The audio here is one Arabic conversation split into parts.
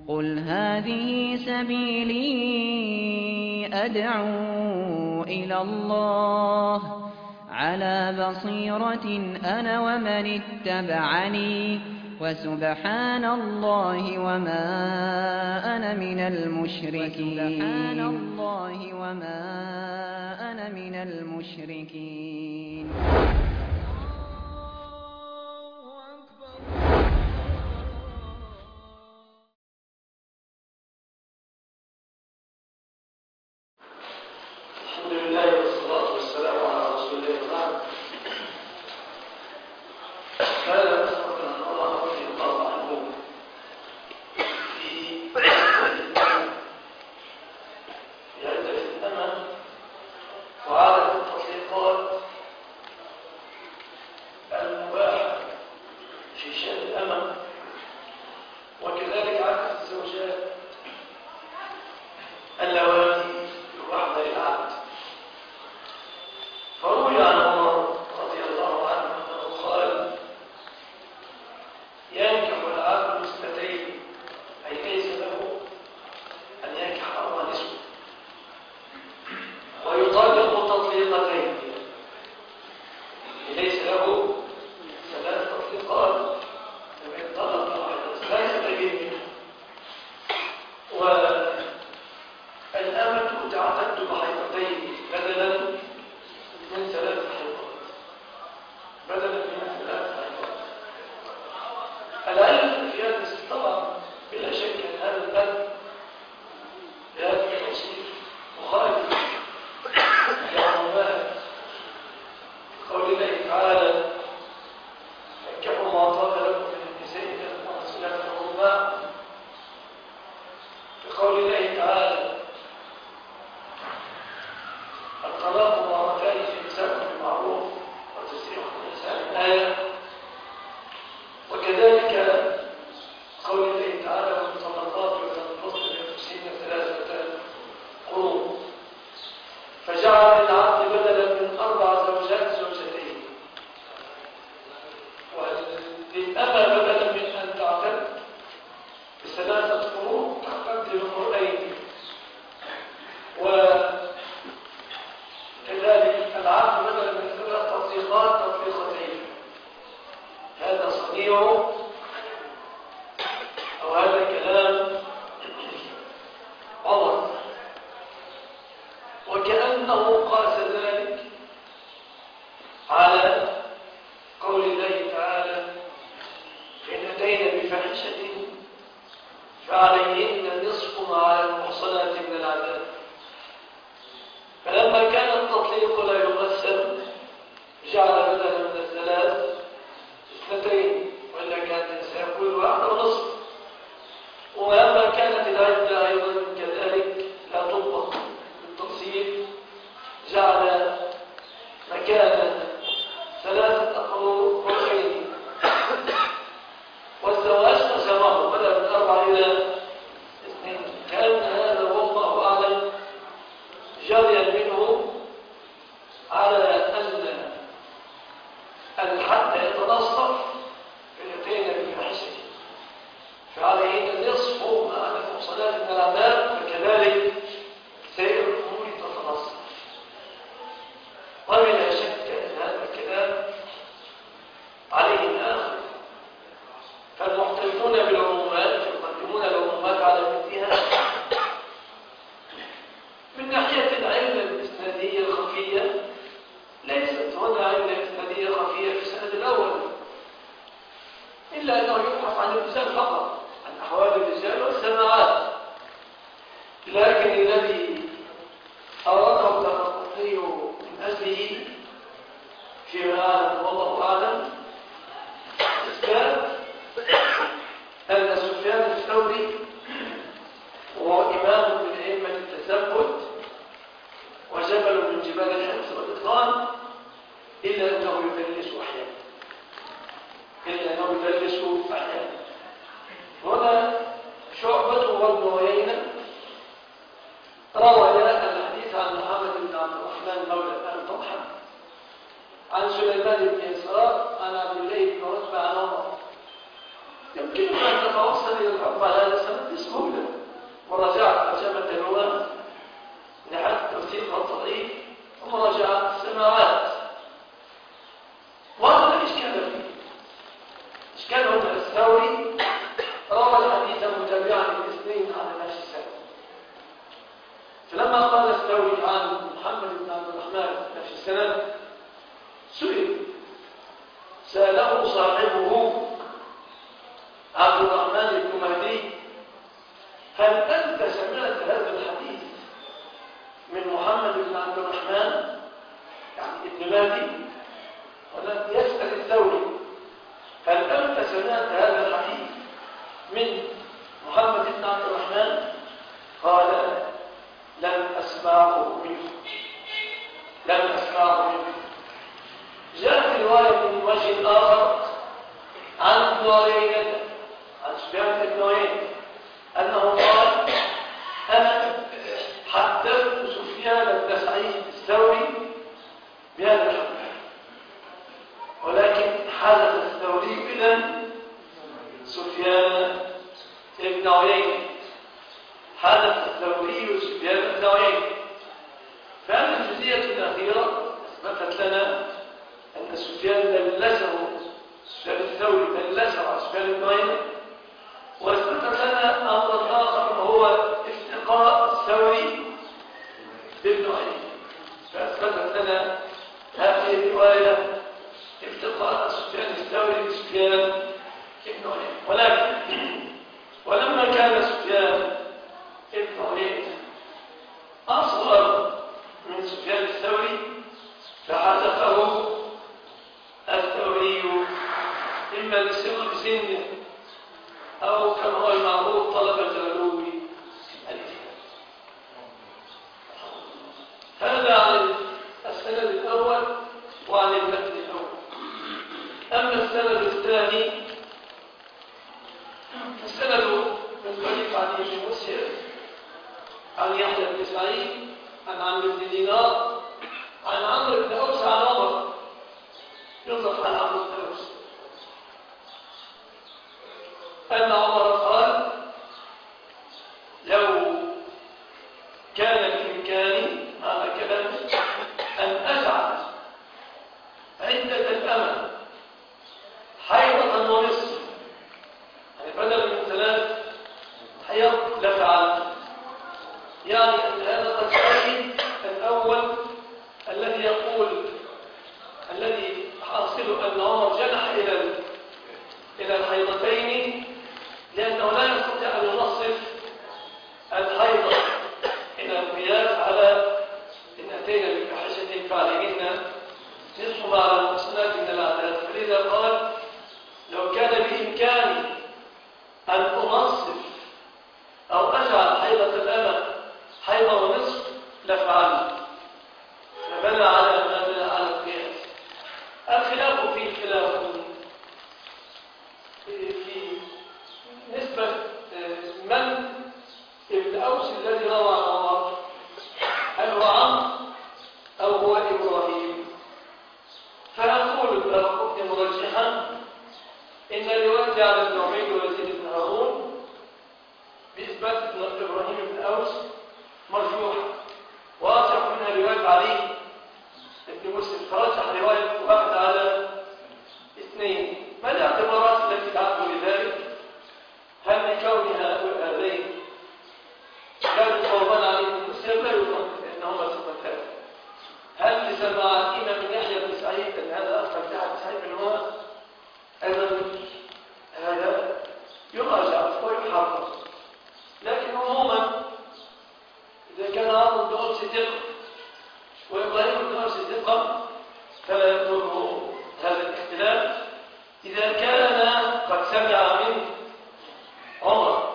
قُلْ هَٰذِهِ سَبِيلِي أَدْعُو إِلَى اللَّهِ ۚ عَلَىٰ بَصِيرَةٍ أَنَا وَمَنِ اتَّبَعَنِي ۖ وَسُبْحَانَ اللَّهِ وَمَا أَنَا مِنَ الْمُشْرِكِينَ. الحمد لله والصلاة والسلام على رسول الله وبعد. هذا أسأل أن الله رضي الله عنه في عدة الأمل وعادة التطليقات المباحة في شأن الأمل، وكذلك عادة الزوجات اللواتي يباحن للعبد. فروي عن عمر رضي الله عنه أنه قال: ينكح العبد اثنتين، أي ليس له أن ينكح 4 نسوة، ويطلق تطليقتين، ليس له 3 تطليقات، لما يطلق واحدة لا يستجيب منه. والأمة تعتد بحيضتين بدلا من 3 حيضات، العلم في هذا طبعا بلا شك أن هذا البدء بهذا التوصيف مخالف لعمومات قول الله تعالى: فانكحوا ما طاب لكم من النساء مثنى وثلاث ورباع، بقول الله تعالى: الطلاق مرتان فإمساك بالمعروف وتسريح بإحسان، الآية. وكذلك قول الله تعالى: والمطلقات يتربصن بأنفسهن 3 قروء، فجعل العبد بدلا من 4 زوجات زوجتين، وللأمة بدلا من أن تعتد ب3 قروء تعتد بقرئين، وكذلك العبد بدلا من 3 تطليقات تطليقتين. هذا صنيع أو هذا كلام عمر، وكأنه قاس ذلك على قول الله تعالى: إن أتينا بفاحشة فعليهن نصف ما على المحصنات من العذاب. فلما كان التطليق لا يقسم جعل بدلا من 3 2، وإلا كان سيكون 1.5. ولما كانت العدة أيضا كذلك لا تطبق بالتفصيل جعل مكان 3 قروءين، والزواج قسمه بدلا من 4 إلى 2. كان هذا والله أعلم جريا منه على أن الحد يتنصف في أتينا بفاحشة فعليهن نصف ما على المحصنات من العذاب، فكذلك سائر الأمور تتنصف. وبلا شك أن هذا الكلام عليه الآخر، فالمحتجون بالعمومات يقدمون العمومات على مثلها من ناحية العلة الإسنادية الخفية. ليست هنا علة إسنادية خفية في السند الأول، إلا أنه يبحث عن الرجال فقط، عن أحوال الرجال والسماعات. لكن الذي أراده الدارقطني من أجله فيما أعلم والله أعلم إثبات أن سفيان الثوري وهو إمام من أئمة التثبت وجبل من جبال الحفظ والإتقان، إلا أنه يدلس أحيانا. هنا شعبة وابن عيينة روى الحديث عن محمد بن عبد الرحمن مولى آل طلحة عن سليمان بن يسار عن عبد الله بن عتبة عن عمر يمكن أن تتوصل إلى الحكم على هذا السند بسهولة، مراجعة ترجمة الرواة ناحية التوثيق والتضعيف ومراجعة السماعات، وهذا لا إشكال فيه. إشكال هنا الثوري روى حديثا متابعا لاثنين على نفس السند، فلما قال الثوري عن محمد بن عبد الرحمن نفس السند سأله صاحبه عبد الرحمن بن مهدي: هل أنت سمعت هذا الحديث من محمد بن عبد الرحمن يعني ابن مهدي؟ ولم يسأل الثوري: هل أنت سمعت هذا الحديث من محمد بن عبد الرحمن؟ قال: لم أسمعه منه. جاءت رواية من وجه آخر عن ابن عيينة عن سفيان بن عيينة أنه قال: أنا حدثت سفيان بن سعيد الثوري بهذا الحديث، ولكن حدث الثوري إذن سفيان بن عيينة، حدث الثوري سفيان بن عيينة. فهذه الجزئية الأخيرة أثبتت لنا أن سفيان الثوري دلسه على سفيان بن عيينة، وأثبتت لنا أمرا آخر وهو افتقاء الثوري بابن عيينة. فأثبتت لنا هذه الرواية افتقاء سفيان الثوري بسفيان بن عيينة. ولكن ولما كان سفيان بن عيينة أصغر من سفيان الثوري فحدثه الثوري إما لصغر سنه أو كما هو المعروف طلب العلو الإجتهاد. هذا عن السند الأول وعن المتن الأول. أما السند الثاني فالسند من طريق عن ابن مسهر عن يحيى بن سعيد عن عمرو بن دينار عن عمرو بن أوس عن عمر، يطلق عن عمرو بن أوس أن عمر قال: لو كان بإمكاني هذا كلام أن أجعل عدة الأمل حيضة ونصف، يعني بدل من 3 حيض لفعل، يعني أن هذا قد سعيد الأول الذي حاصل أن عمر جنح إلى الحيضتين، لأنه لا يستطيع أن ينصف الحيضة إلى القياس على إن أتينا بفاحشة فعليهن نصف ما على المحصنات من العذاب. فلذا قال: لو كان بإمكاني أن أنصف أو أجعل حيضة الأمل حيضة ونصف لفعلت، فبنى على ما بنى على القياس. الخلاف فيه خلاف في نسبة من ابن أوس الذي روى عن عمر، هل هو عمرو أو هو إبراهيم؟ فيقول الدارقطني مرجحا إن الرواية عن ابن عبيد ويزيد بن هارون بإثبات إبراهيم بن أوس مرجوحة، واضح منها رواية علي ابن مسلم، فرجح رواية واحد على 2. ما الاعتبارات التي تعد لذلك؟ هل لكون هذين كانوا قربان علي بن مسلم؟ لا يظن لأنهما ثقتان. هل لسماعتنا من يحيى بن سعيد أن هذا أخبر يحيى بن سعيد بن عمر؟ أيضا هذا يراجع ويحرر. لكن عموما إذا كان عمرو بن أوس ثقة وإبراهيم بن أوس ثقة فلا يضره هذا الاختلاف إذا كان قد سمع من عمر،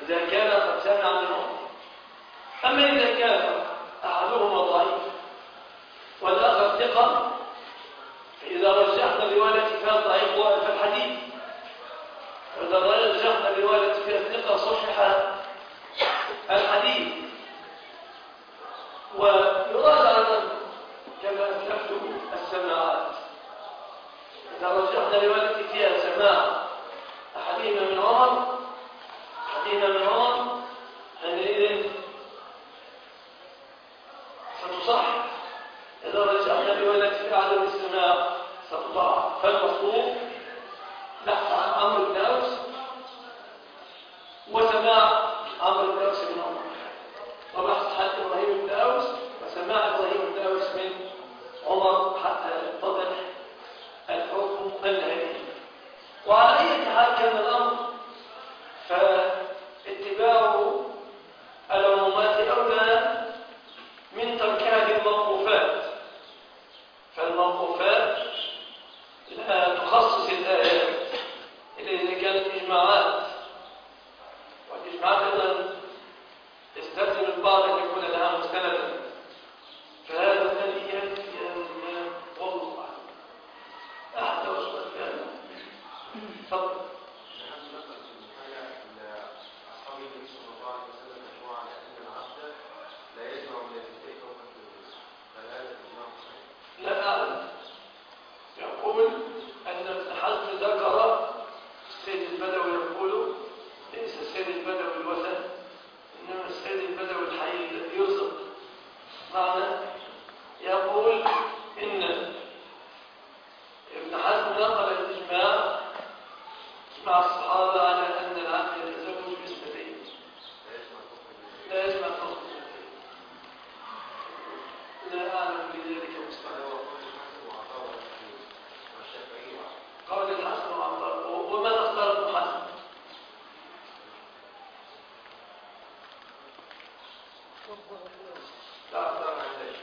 أما إذا كان أحدهما ضعيف والآخر ثقة فإذا رجحنا الرواية فيها ضعيف فالحديث، وإذا رجحنا الرواية فيها الثقة صحح الحديث. ويراد أيضا كما أسلفت السماعات، إذا رجحنا الرواية فيها سماع أحد حكينا من عمر حينئذ ستصح. إذا رجعنا بولد في عدم السماع ستضاع. فالمطلوب بحث عن عمرو بن أوس وسماع عمرو بن أوس من عمر، وبحث عن إبراهيم بن أوس وسماع إبراهيم بن أوس من عمر حتى يتضح الحكم النهائي. وعلى أي حال كان الأمر فاتباع العمومات أولى من تركها للموقوفات، فالموقوفات لا تخصص الآيات إذا كانت إجماعات، والإجماعات أيضا يستلزم البعض أن يكون لها مستندا، فهذا الذي يأتي والله أحد وصفات كاملة. تفضل. لا أعلم. يقول أن ابن حزم ذكر السيد البدوي، يقول ليس السيد البدوي الوثن، إنما السيد البدوي الحي الذي يرزق معنا. يقول إن ابن حزم نقل الإجماع مع الصحابة على أن العبد يتزوج باسمتين لا يجمع فوق اثنتين. لا أعلم بذلك مستوى. قول الحسن وعطاء. ومن اختار ابن حزم؟ لا أختار عن ذلك.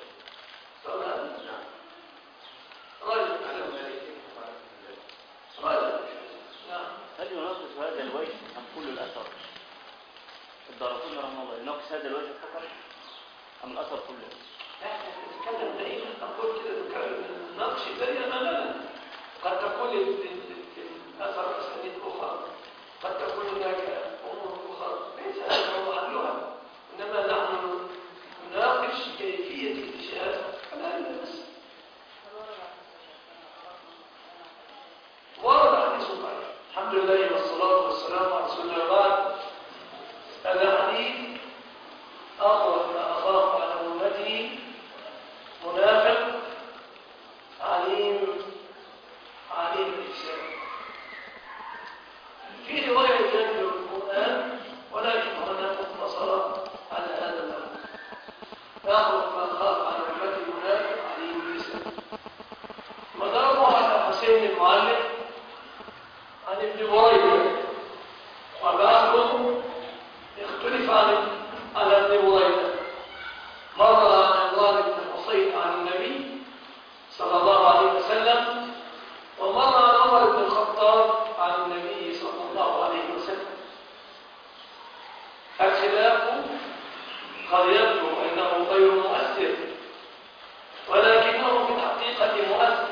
هل يناقص هذا الوجه أم كل الأثر؟ الدارقطني رحمه الله يناقص هذا الوجه فقط أم الأثر كله؟ نتكلم دائما نقول كده نناقش الدليل أمامنا. قد تكون الأثر أسانيد أخرى، قد تكون هناك أمور أخرى ليس هذا هو محلها، إنما نحن نناقش كيفية اكتشاف العلم بس. ورد حديث ضعيف. الحمد لله والصلاة والسلام على رسول الله. بعد هذا حديث أخوف ما أخاف على أمتي منافق عليم الإسلام. في رواية جانب القرآن ولكن هنا مختصرة على هذا الأمر. أخوف ما أخاف على أمتي منافق عليم الإسلام. مداره على حسين المعلم عن ابن بريدة، وبعضهم يختلف على ابن بريدة. مر عن عمران بن حصين عن النبي صلى الله عليه وسلم، ومر عن عمر بن الخطاب عن النبي صلى الله عليه وسلم. الخلاف قد يبدو أنه غير مؤثر، ولكنه في الحقيقة مؤثر.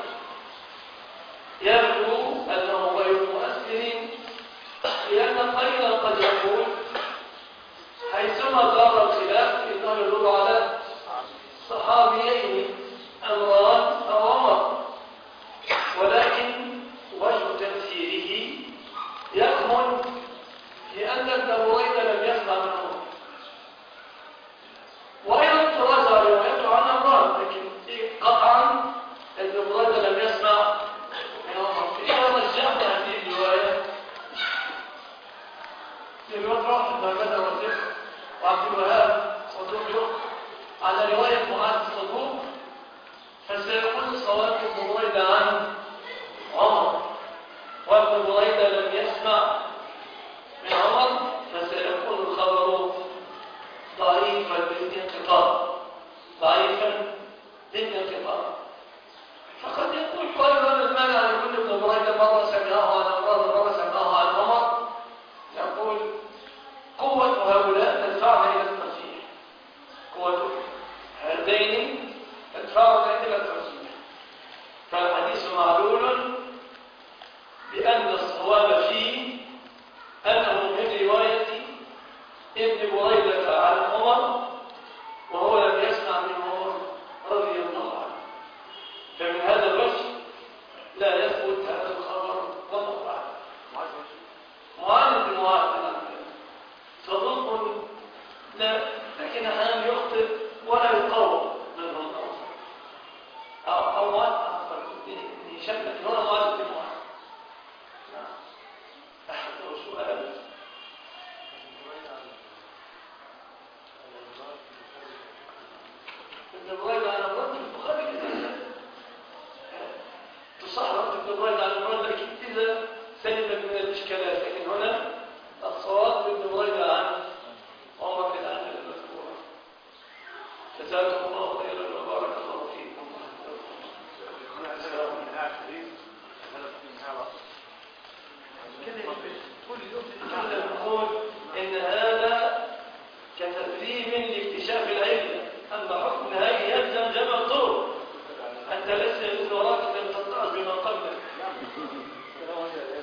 يبدو أنه غير مؤثر لأن قليلا قد يقول حيثما دار الخلاف إنه يدل على صحابيين عمران أو عمر، ولكن وجه تفسيره يكمن في أن ابن بريدة لم يسمع من عمر، وأيضا تراجع روايته عن عمران، لكن قطعا ابن بريدة لم يسمع من عمر. إذا رجعنا هذه الرواية للوضع ابن بدر وزير وعبد الوهاب صدوق على رواية معاذ الصدوق، فسيكون الصواب ابن بريدة عن عمر، وابن بريدة لم يسمع من عمر، فسيكون الخبر ضعيفا بالانقطاع. فقد يقول قائل ما المانع ان يكون ابن بريدة مرة سمعه عن عمر ومرة سمعه عن عمر؟ يقول قوة هؤلاء تدفعنا إلى الترجيح، قوة هذين تدفعنا إلى الترجيح. فالحديث معلول بأن الصواب فيه أنه من رواية ابن بريدة عن عمر، وهو لم يسمع من عمر رضي الله عنه. فمن هذا الوجه لا يثبت هذا الخبر والله أعلم. لا، لكن أحيانا يخطئ ولا يقوم من هو أو يشبك هنا مواد المواد. أحد سؤال ابن بريدة على مراد البخاري كده تصح رد ابن بريدة على مراد، لكن إذا سلمت من الإشكالات. لكن هنا الصواب ابن بريدة عن عمر بن عامر المذكورة. جزاكم الله خيرا وبارك الله فيكم. كنا نقول إن هذا كتدريب لاكتشاف العلم، أما حكم هذه يلزم جمع الطرق. أنت لست من وراك لم تتعظ بما قبلك.